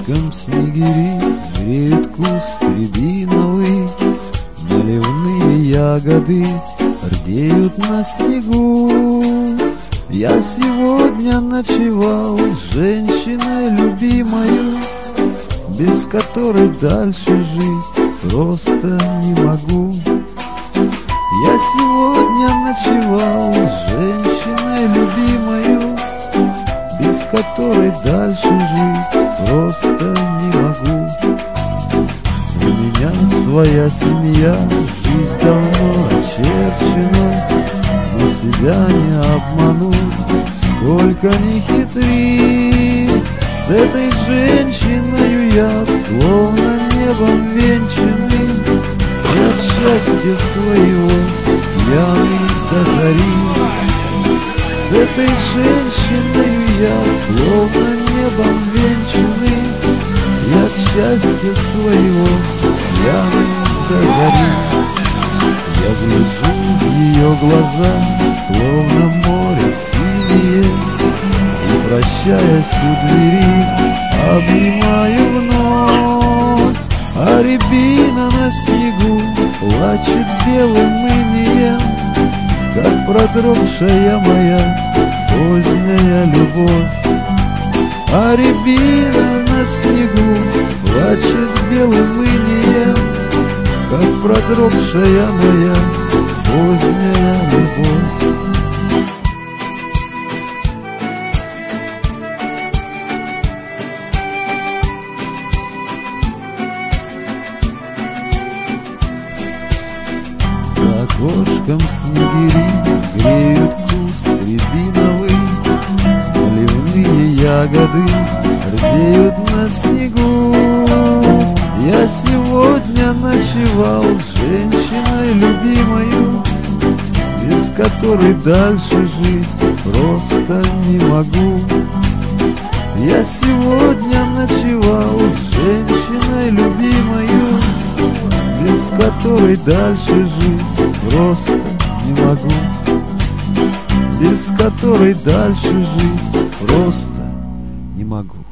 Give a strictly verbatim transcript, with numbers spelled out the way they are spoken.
окошком снегири греет куст рябиновый, наливные ягоды рдеют на снегу. Я сегодня ночевал с женщиной любимою, без которой дальше жить просто не могу. Я сегодня ночевал с женщиной любимою, без которой дальше жить просто не могу. У меня своя семья, жизнь давно очерчена, но себя не обмануть, сколько ни хитри. С этой женщиной я словно небом венчанный, и от счастья своего пьяный до зари. С этой женщиной я словно небом венчанный, и от счастья своего пьяный до зари. Я гляжу в ее глаза, словно море синее, и, прощаясь у двери, обнимаю вновь. А рябина на снегу плачет белым инием, как продрогшая моя поздняя любовь. А рябина на снегу плачет белым инием, как продрогшая моя поздняя любовь. За окошком снегири греют куст рябиновый, наливные ягоды рдеют на снегу. Я сегодня ночевал с женщиной любимою, без которой дальше жить просто не могу. Я сегодня ночевал с женщиной любимою, без которой дальше жить просто не могу. Без которой дальше жить просто не могу.